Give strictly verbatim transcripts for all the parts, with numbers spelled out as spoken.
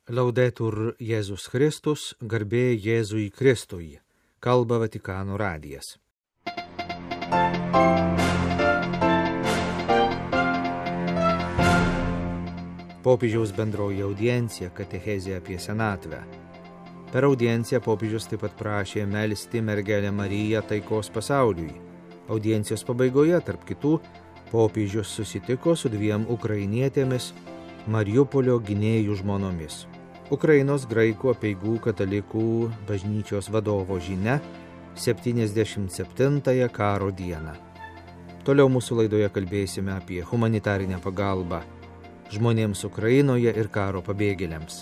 Laudetur Jėzus Kristus, garbė Jėzui Kristui, kalba Vatikano radijas. Popiežiaus bendroji audiencija katechezė apie senatvę. Per audienciją popiežius taip pat prašė melsti mergelę Mariją taikos pasauliui. Audiencijos pabaigoje, tarp kitų, popiežius susitiko su dviem ukrainietėmis Mariupolio gynėjų žmonomis. Ukrainos graikų apeigų katalikų bažnyčios vadovo žinia septyniasdešimt septintąją karo dieną. Toliau mūsų laidoje kalbėsime apie humanitarinę pagalbą žmonėms Ukrainoje ir karo pabėgėliams.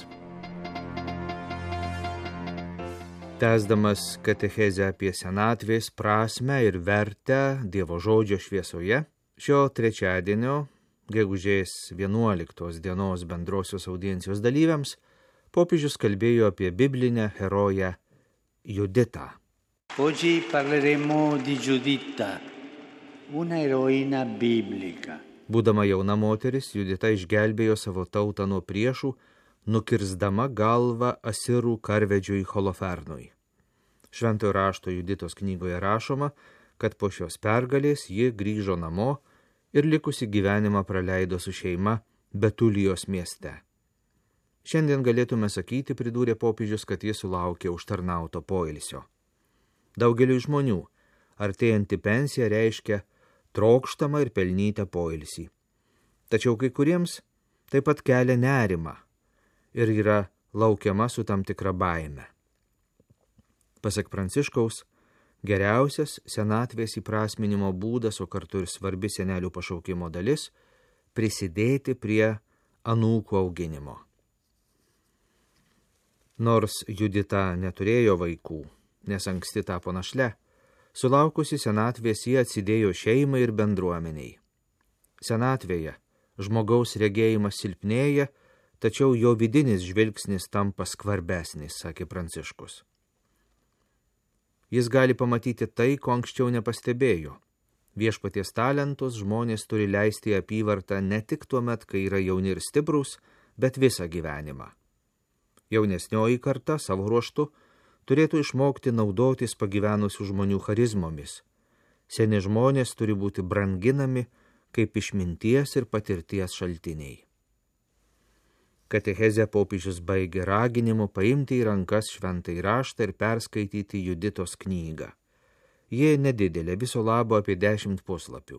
Tęsdamas katechezę apie senatvės prasmę ir vertę Dievo žodžio šviesoje, šio trečiadienio, gegužės vienuoliktos dienos bendrosios audiencijos dalyviams, popiežius kalbėjo apie biblinę heroję Juditą. Oggi parleremo di Giuditta, una eroina biblica. Būdama jauna moteris, Judita išgelbėjo savo tautą nuo priešų, nukirsdama galvą asirų karvedžiui Holofernui. Šventojo rašto Juditos knygoje rašoma, kad po šios pergalės ji grįžo namo ir likusi gyvenimą praleido su šeima Betulijos mieste. Šiandien galėtume sakyti, pridūrė popiežius, kad jis sulaukė užtarnauto poilsio. Daugeliui žmonių artėjanti pensija reiškia trokštamą ir pelnytą poilsį. Tačiau kai kuriems taip pat kelia nerimą ir yra laukiama su tam tikra baime. Pasak Pranciškaus, geriausias senatvės įprasminimo būdas, o kartu ir svarbi senelių pašaukimo dalis – prisidėti prie anūkų auginimo. Nors Judita neturėjo vaikų, nes anksti tapo našle, sulaukusi senatvės jie atsidėjo šeimai ir bendruomeniai. Senatvėje žmogaus regėjimas silpnėja, tačiau jo vidinis žvilgsnis tampa skvarbesnis, sakė Pranciškus. Jis gali pamatyti tai, ko anksčiau nepastebėjo. Viešpaties talentus žmonės turi leisti į apyvartą ne tik tuo met, kai yra jauni ir stiprūs, bet visą gyvenimą. Jaunesnioji karta savo ruožtu turėtų išmokti naudotis pagyvenusių žmonių charizmomis. Seni žmonės turi būti branginami kaip išminties ir patirties šaltiniai. Katechezę popiežius baigė raginimu paimti į rankas šventąjį raštą ir perskaityti Juditos knygą. Ji nedidelė, viso labo apie dešimt puslapių.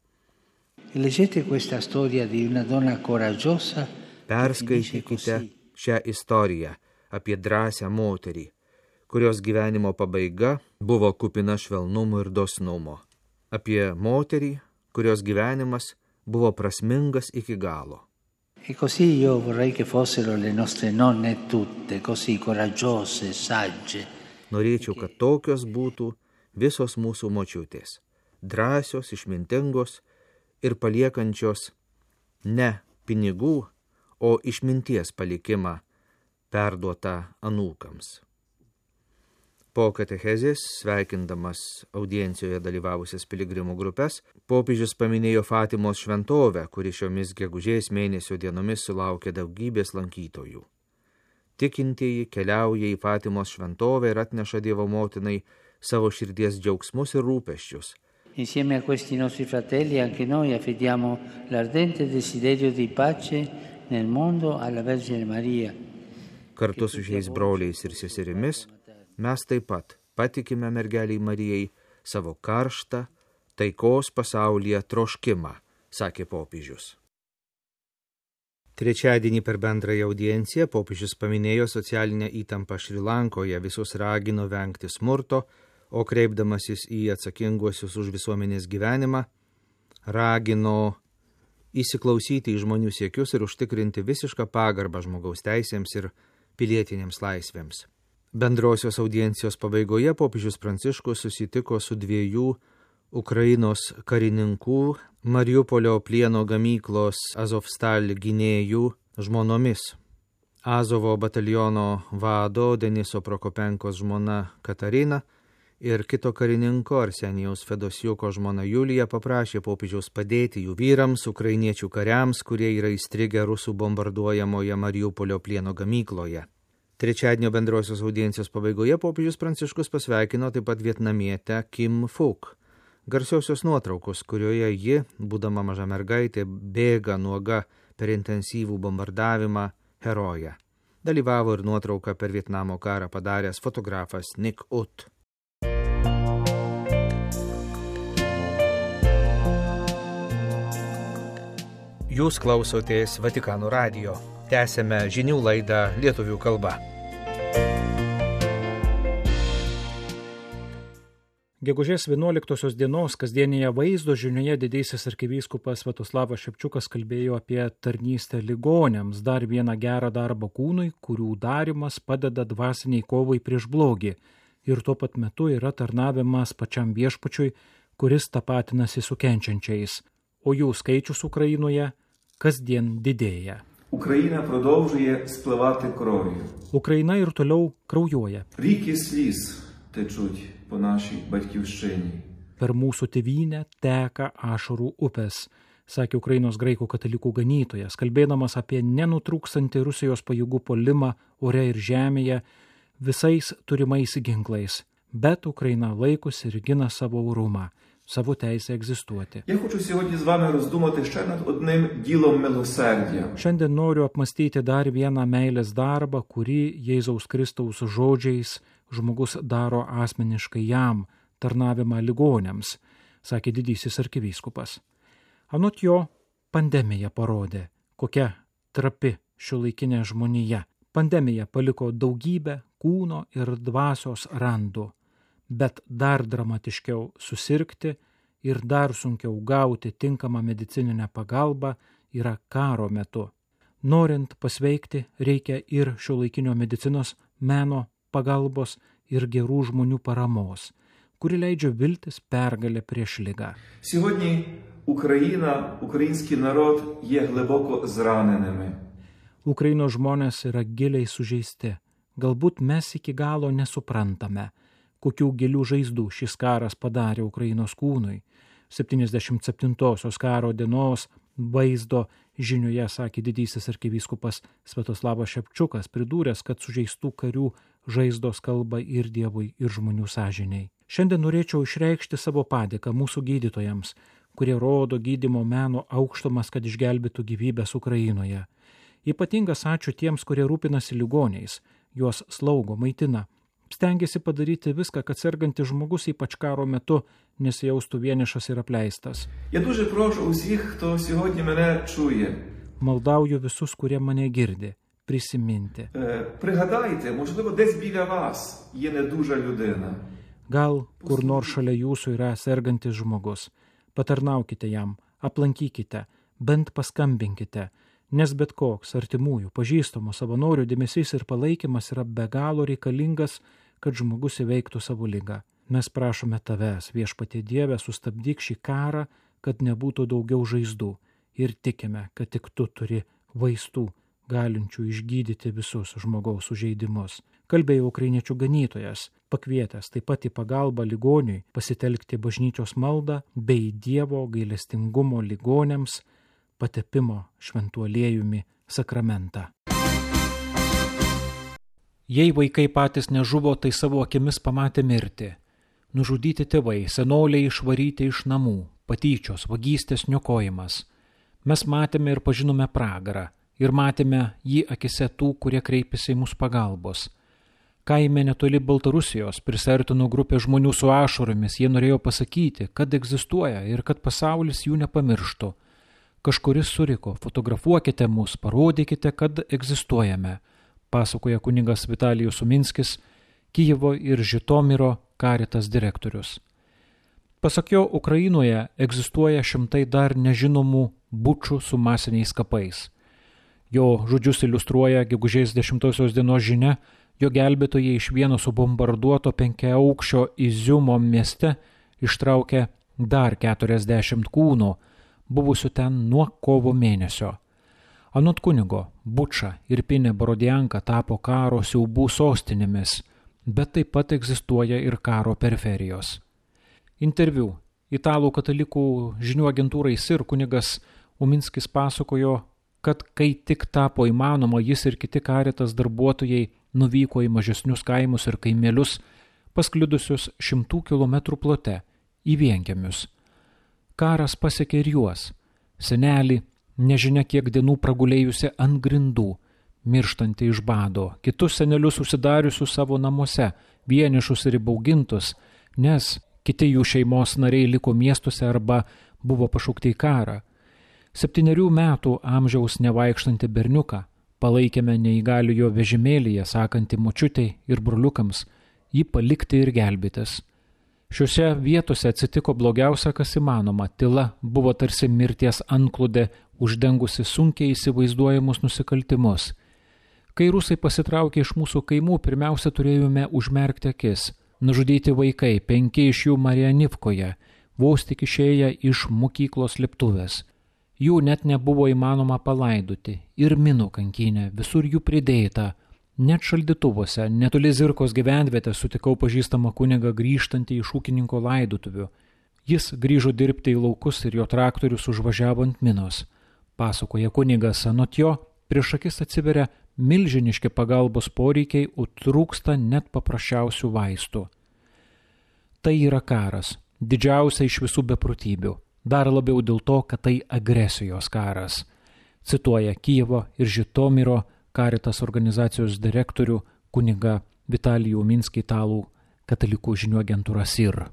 Perskaitykite šią istoriją apie drąsią moterį, kurios gyvenimo pabaiga buvo kupina švelnumo ir dosnumo. Apie moterį, kurios gyvenimas buvo prasmingas iki galo. E così io vorrei che fossero le nostre nonne tutte, così coraggiose, sagge. Norėčiau, kad tokios būtų visos mūsų močiutės, drąsios, išmintingos ir paliekančios ne pinigų, o išminties palikimą perduotą anūkams. Po katechezės, sveikindamas audiencijoje dalyvavusias piligrimų grupes, popiežius paminėjo Fatimos šventovę, kuri šiomis gegužės mėnesio dienomis sulaukė daugybės lankytojų. Tikintieji keliauja į Fatimos šventovę ir atneša Dievo motinai savo širdies džiaugsmus ir rūpesčius. Insieme a questi nostri fratelli anche noi affidiamo l'ardente desiderio di pace nel mondo alla Vergine Maria. Kartu su šiais broliais ir seserimis mes taip pat patikime mergeliai Marijai savo karštą taikos pasaulyje troškimą, sakė popiežius. Trečiadienį per bendrąją audienciją popiežius paminėjo socialinę įtampą Šri Lankoje, visus ragino vengti smurto, o kreipdamasis į atsakinguosius už visuomenės gyvenimą, ragino įsiklausyti į žmonių siekius ir užtikrinti visišką pagarbą žmogaus teisėms ir pilietinėms laisvėms. Bendrosios audiencijos pabaigoje popiežius Pranciškus susitiko su dviejų Ukrainos karininkų Mariupolio plieno gamyklos Azovstal gynėjų žmonomis. Azovo bataliono vado Deniso Prokopenkos žmona Katarina ir kito karininko Arsenijaus Fedosiuko žmona Julija paprašė popiežiaus padėti jų vyrams, ukrainiečių kariams, kurie yra įstrigę rusų bombarduojamoje Mariupolio plieno gamykloje. Trečiadienio bendrosios audiencijos pabaigoje popiežius Pranciškus pasveikino taip pat vietnamietę Kim Phuc. Garsiosios nuotraukos, kurioje ji, būdama maža mergaitė, bėga nuoga per intensyvų bombardavimą, heroję. Dalyvavo ir nuotrauką per Vietnamo karą padaręs fotografas Nick Ut. Jūs klausotės Vatikano radijo. Tęsėme žinių laidą lietuvių kalba. Gegužės vienuoliktosios dienos kasdienėje vaizdo žinioje didysis arkivyskupas Sviatoslavas Šepčiukas kalbėjo apie tarnystę ligoniams, dar vieną gerą darbą kūnui, kurių darymas padeda dvasiniai kovai prieš blogį ir tuo pat metu yra tarnavimas pačiam viešpačiui, kuris tapatinasi su kenčiančiais, o jų skaičius Ukrainoje kasdien didėja. Україна продовжує спливати кров'ю. Україна ir toliau kraujuoja. Ріки сліз течуть по нашій батьківщині. Per mūsų tėvynę teka ašarų upės, sakė Ukrainos graikų katalikų ganytojas, kalbėdamas apie nenutrūkstantį Rusijos pajėgų puolimą ore ir žemėje visais turimais ginklais. Bet Ukraina laikosi ir gina savo orumą, savo teisę egzistuoti. Я хочу сьогодні з вами роздумати ще над одним ділом милосердя. Šiandien noriu apmastyti dar vieną meilės darbą, kurį Jėzaus Kristaus žodžiais žmogus daro asmeniškai jam, tarnavimą ligoniams, sakė didysis arkivyskupas. Anot jo, pandemija parodė, kokia trapi šiuolaikinė žmonija. Pandemija paliko daugybę kūno ir dvasios randų, bet dar dramatiškiau susirgti ir dar sunkiau gauti tinkamą medicininę pagalbą yra karo metu. Norint pasveikti, reikia ir šiuolaikinio medicinos, meno pagalbos ir gerų žmonių paramos, kuri leidžia viltis pergalę prieš ligą. Сьогодні Україна, український народ є глибоко зраненими. Ukrainos žmonės yra giliai sužeisti. Galbūt mes iki galo nesuprantame, kokių gilių žaizdų šis karas padarė Ukrainos kūnui. septyniasdešimt septintosios karo dienos vaizdo žinioje sakė didysis arkivyskupas Sviatoslavas Šepčiukas, pridūręs, kad sužeistų karių žaizdos kalba ir Dievui, ir žmonių sąžiniai. Šiandien norėčiau išreikšti savo padėką mūsų gydytojams, kurie rodo gydymo meno aukštumas, kad išgelbėtų gyvybės Ukrainoje. Ypatingas ačiū tiems, kurie rūpinasi ligoniais, juos slaugo, maitina. Stengiasi padaryti viską, kad sergantis žmogus ypač karo metu nesijaustų vienišas ir apleistas. Я дуже прошу усіх, хто сьогодні мене чує. Maldauju visus, kurie mane girdi, prisiminti. Е, пригадайте, можливо, десь біля вас є недужа людина. Gal kur nors šalia jūsų yra sergantis žmogus. Patarnaukite jam, aplankykite, bent paskambinkite, nes bet koks artimųjų, pažįstamų savanorių dėmesys ir palaikymas yra be galo reikalingas, kad žmogus įveiktų savo ligą. Mes prašome tavęs, viešpatie Dieve, sustabdyk šį karą, kad nebūtų daugiau žaizdų, ir tikime, kad tik tu turi vaistų, galinčių išgydyti visus žmogaus sužeidimus. Kalbėjo ukrainiečių ganytojas, pakvietęs taip pat į pagalbą ligoniui pasitelkti bažnyčios maldą bei Dievo gailestingumo ligoniams patepimo šventu aliejumi sakramentą. Jei vaikai patys nežuvo, tai savo akimis pamatė mirtį. Nužudyti tėvai, senoliai išvaryti iš namų, patyčios, vagystės, niokojimas. Mes matėme ir pažinome pragarą, ir matėme jį akise tų, kurie kreipėsi į mūsų pagalbos. Kaime netoli Baltarusijos prisartino grupė žmonių su ašaromis, jie norėjo pasakyti, kad egzistuoja ir kad pasaulis jų nepamirštų. Kažkuris suriko, fotografuokite mus, parodykite, kad egzistuojame, pasakoja kunigas Vitalijus Suminskis, Kijevo ir Žitomiro Caritas direktorius. Pasak jo, Ukrainoje egzistuoja šimtai dar nežinomų bučų su masiniais kapais. Jo žodžius iliustruoja gegužės dešimtosios dienos žinia, jo gelbėtojai iš vieno subombarduoto penkiaaukščio Iziumo mieste ištraukė dar keturiasdešimt kūnų, buvusių ten nuo kovo mėnesio. Anot kunigo, Buča ir Pinė Borodianka tapo karo siaubų sostinėmis, bet taip pat egzistuoja ir karo periferijos. Interviu italų katalikų žinių agentūrai S I R kunigas Uminskis pasakojo, kad kai tik tapo įmanoma, jis ir kiti Caritas darbuotojai nuvyko į mažesnius kaimus ir kaimelius, pasklidusius šimtų kilometrų plote, į vienkiemius. Karas pasiekė ir juos. Senelį, nežinia kiek dienų pragulėjusi ant grindų, mirštantį iš bado, kitus senelius užsidariusius savo namuose, vienišus ir įbaugintus, nes kiti jų šeimos nariai liko miestuose arba buvo pašaukti į karą. Septynerių metų amžiaus nevaikštantį berniuką palaikėme neįgaliojo vežimėlyje, sakantį močiutei ir broliukams, jį palikti ir gelbėtis. Šiuose vietose atsitiko blogiausia, kas įmanoma. Tyla buvo tarsi mirties antklodė, uždengusi sunkiai įsivaizduojamus nusikaltimus. Kai rusai pasitraukė iš mūsų kaimų, pirmiausia turėjome užmerkti akis. Nužudyti vaikai, penki iš jų Marianivkoje, vos tik išėję iš mokyklos slėptuvės. Jų net nebuvo įmanoma palaidoti. Ir minų kankinė, visur jų pridėta. Net šaldytuvuose, netoli Zirkos gyvenvietės sutikau pažįstamą kunigą grįžtantį iš ūkininko laidotuvių. Jis grįžo dirbti į laukus ir jo traktorius užvažiavo ant minos. Pasakoja kunigas, anot jo, prieš akis atsiveria milžiniški pagalbos poreikiai, o trūksta net paprasčiausių vaistų. Tai yra karas, didžiausia iš visų beprotybių. Dar labiau dėl to, kad tai agresijos karas. Cituoja Kijevo ir Žitomiro Caritas organizacijos direktorių kunigą Vitalijų Uminskį italų katalikų žinių agentūra S I R.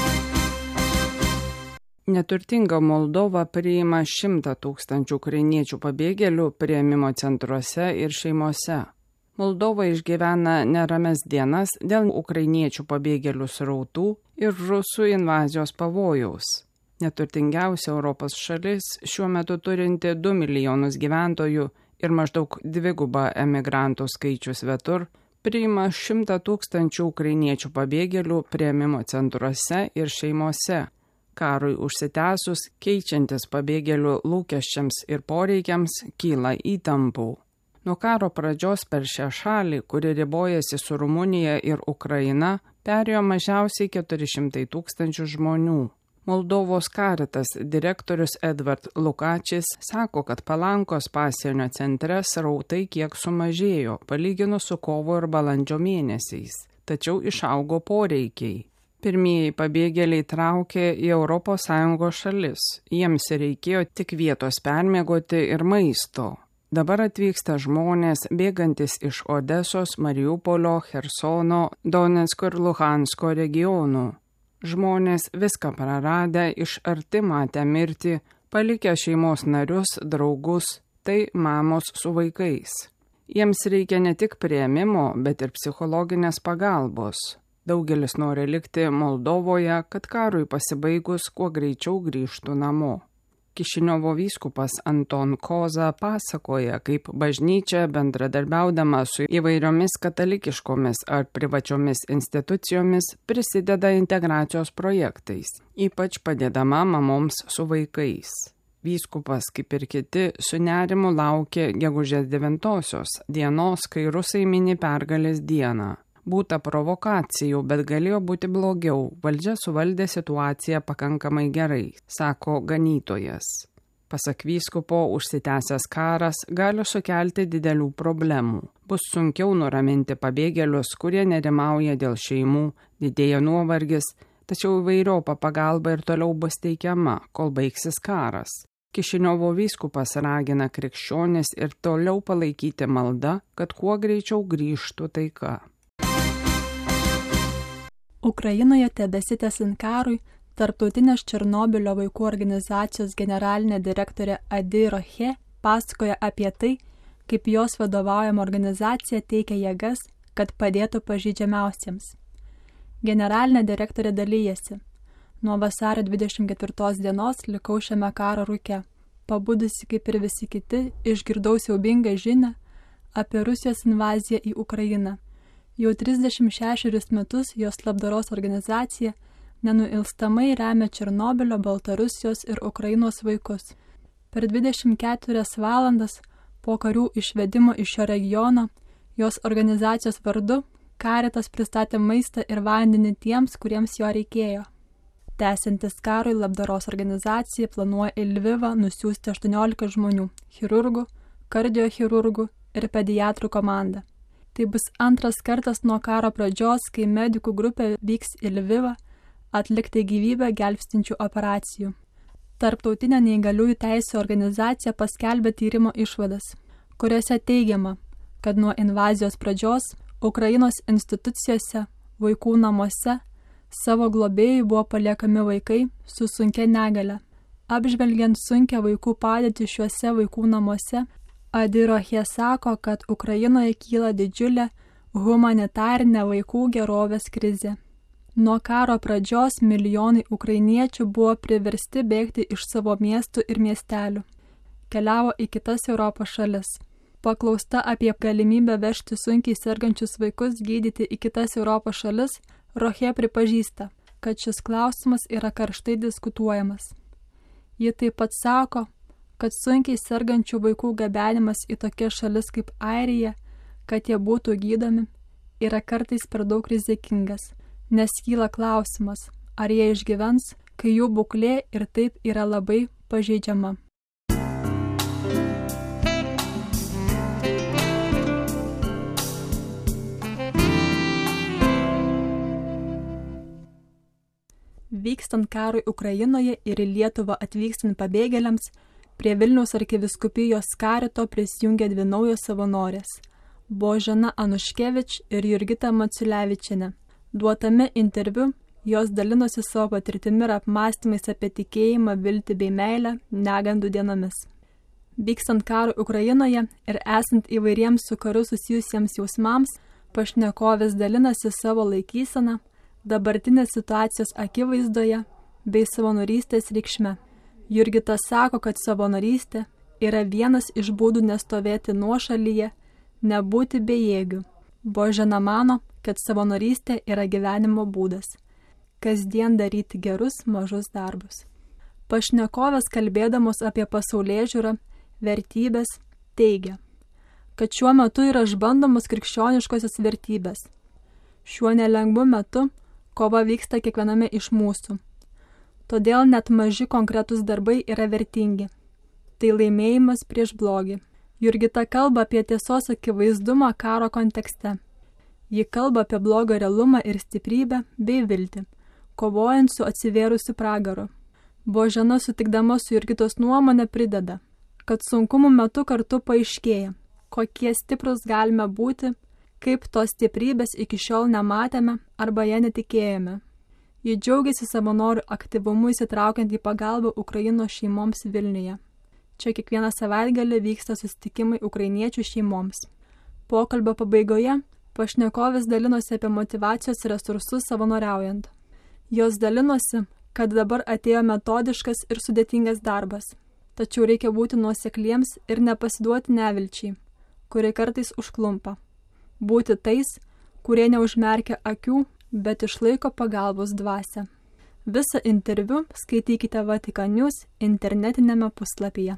Neturtinga Moldova priima šimtą tūkstančių ukrainiečių pabėgėlių priėmimo centruose ir šeimose. Moldova išgyvena nerames dienas dėl ukrainiečių pabėgėlių srautų ir rusų invazijos pavojaus. Neturtingiausia Europos šalis, šiuo metu turinti du milijonus gyventojų ir maždaug dvigubą emigrantų skaičių svetur, priima šimtą tūkstančių ukrainiečių pabėgėlių priėmimo centruose ir šeimose. Karui užsitęsus, keičiantis pabėgėlių lūkesčiams ir poreikiams, kyla įtampų. Nuo karo pradžios per šią šalį, kuri ribojasi su Rumunija ir Ukraina, perėjo mažiausiai keturi šimtai tūkstančių žmonių. Moldovos Caritas direktorius Edvard Lukačis sako, kad Palankos pasienio centre srautai kiek sumažėjo, palyginus su kovo ir balandžio mėnesiais, tačiau išaugo poreikiai. Pirmieji pabėgėliai traukė į Europos Sąjungos šalis, jiems reikėjo tik vietos permiegoti ir maisto. Dabar atvyksta žmonės bėgantis iš Odesos, Mariupolio, Chersono, Donecko ir Luhansko regionų. Žmonės viską praradę, iš arti matę mirtį, palikę šeimos narius, draugus, tai mamos su vaikais. Jiems reikia ne tik priėmimo, bet ir psichologinės pagalbos. Daugelis nori likti Moldovoje, kad karui pasibaigus kuo greičiau grįžtų namo. Kišiniovo vyskupas Anton Koza pasakoja, kaip bažnyčia bendradarbiaudama su įvairiomis katalikiškomis ar privačiomis institucijomis prisideda integracijos projektais, ypač padėdama mamoms su vaikais. Vyskupas, kaip ir kiti, su nerimu laukia gegužės devintosios dienos, kai rusai mini pergalės dieną. Būta provokacijų, bet galėjo būti blogiau. Valdžia suvaldė situaciją pakankamai gerai, sako ganytojas. Pasak vyskupo, užsitęsęs karas gali sukelti didelių problemų. Bus sunkiau nuraminti pabėgėlius, kurie nerimauja dėl šeimų, didėja nuovargis, tačiau įvairiopa pagalba ir toliau bus teikiama, kol baigsis karas. Kišiniovo vyskupas ragina krikščionis ir toliau palaikyti maldą, kad kuo greičiau grįžtų taika. Ukrainoje tebesitęsiant karui, Tarptautinės Černobylio vaikų organizacijos generalinė direktorė Adi Roche pasakoja apie tai, kaip jos vadovaujama organizacija teikia jėgas, kad padėtų pažeidžiamiausiems. Generalinė direktorė dalyjasi. Nuo vasario dvidešimt ketvirtos dienos likau šiame karo rūke. Pabudusi kaip ir visi kiti, išgirdau siaubingą žinią apie Rusijos invaziją į Ukrainą. Jau trisdešimt šešerius metus jos labdaros organizacija nenuilstamai remia Černobylio, Baltarusijos ir Ukrainos vaikus. Per dvidešimt keturias valandas po karių išvedimo iš šio regiono jos organizacijos vardu Caritas pristatė maistą ir vandenį tiems, kuriems jo reikėjo. Tęsiantis karui, labdaros organizacija planuoja į Lvivą nusiųsti aštuoniolika žmonių – chirurgų, kardiochirurgų ir pediatrų komandą. Tai bus antras kartas nuo karo pradžios, kai medikų grupė vyks į Lvivą atlikti gyvybę gelbstinčių operacijų. Tarptautinė neįgaliųjų teisių organizacija paskelbė tyrimo išvadas, kuriuose teigiama, kad nuo invazijos pradžios Ukrainos institucijose, vaikų namuose, savo globėjų buvo paliekami vaikai su sunkia negale. Apžvelgiant sunkią vaikų padėtį šiuose vaikų namuose, Adirohė sako, kad Ukrainoje kyla didžiulė humanitarinė vaikų gerovės krizė. Nuo karo pradžios milijonai ukrainiečių buvo priversti bėgti iš savo miestų ir miestelių. Keliavo į kitas Europos šalis. Paklausta apie galimybę vežti sunkiai sergančius vaikus gydyti į kitas Europos šalis, Rohė pripažįsta, kad šis klausimas yra karštai diskutuojamas. Ji taip pat sako, kad sunkiai sergančių vaikų gabenimas į tokias šalis kaip Airija, kad jie būtų gydomi, yra kartais per daug rizikingas, nes kyla klausimas, ar jie išgyvens, kai jų būklė ir taip yra labai pažeidžiama. Vykstant karui Ukrainoje ir į Lietuvą atvykstant pabėgėliams, prie Vilniaus arkivyskupijos karito prisijungė dvi naujos savanorės – Božena Anuškevič ir Jurgita Maciulevičienė. Duotame interviu jos dalinosi savo patirtimi ir apmąstymais apie tikėjimą, viltį bei meilę negandų dienomis. Vykstant karui Ukrainoje ir esant įvairiems su karu susijusiems jausmams, pašnekovės dalinasi savo laikyseną, dabartinės situacijos akivaizdoje bei savanorystės reikšme. Jurgita sako, kad savanorystė yra vienas iš būdų nestovėti nuošalyje, nebūti bejėgių. Božena mano, kad savanorystė yra gyvenimo būdas. Kasdien daryti gerus mažus darbus. Pašnekovės kalbėdamos apie pasaulėžiūrą, vertybės, teigia, kad šiuo metu yra išbandomos krikščioniškosios vertybės. Šiuo nelengvu metu kova vyksta kiekviename iš mūsų. Todėl net maži konkretūs darbai yra vertingi. Tai laimėjimas prieš blogį. Jurgita kalba apie tiesos akivaizdumą karo kontekste. Ji kalba apie blogio realumą ir stiprybę bei viltį, kovojant su atsivėrusiu pragaru. Božena sutikdama su Jurgitos nuomonė prideda, kad sunkumų metu kartu paaiškėja, kokie stiprus galime būti, kaip tos stiprybės iki šiol nematėme arba ją netikėjome. Ji džiaugiasi savanorių aktyvumu įsitraukiant į pagalbą Ukrainos šeimoms Vilniuje. Čia kiekvieną savaitgalį vyksta susitikimai ukrainiečių šeimoms. Pokalbio pabaigoje pašnekovės dalinosi apie motyvacijos resursus savanoriaujant. Jos dalinosi, kad dabar atėjo metodiškas ir sudėtingas darbas, tačiau reikia būti nuosekliems ir nepasiduoti nevilčiai, kuri kartais užklumpa. Būti tais, kurie neužmerkia akių, bet išlaiko pagalbos dvasią. Visą interviu skaitykite Vatikan News internetinėme puslapyje.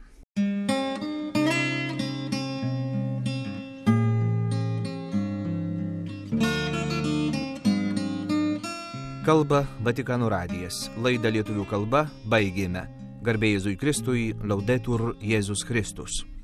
Kalba Vatikano radijas. Laidą lietuvių kalba baigėme. Garbė Jėzui Kristui, Laudetur Jėzus Kristus.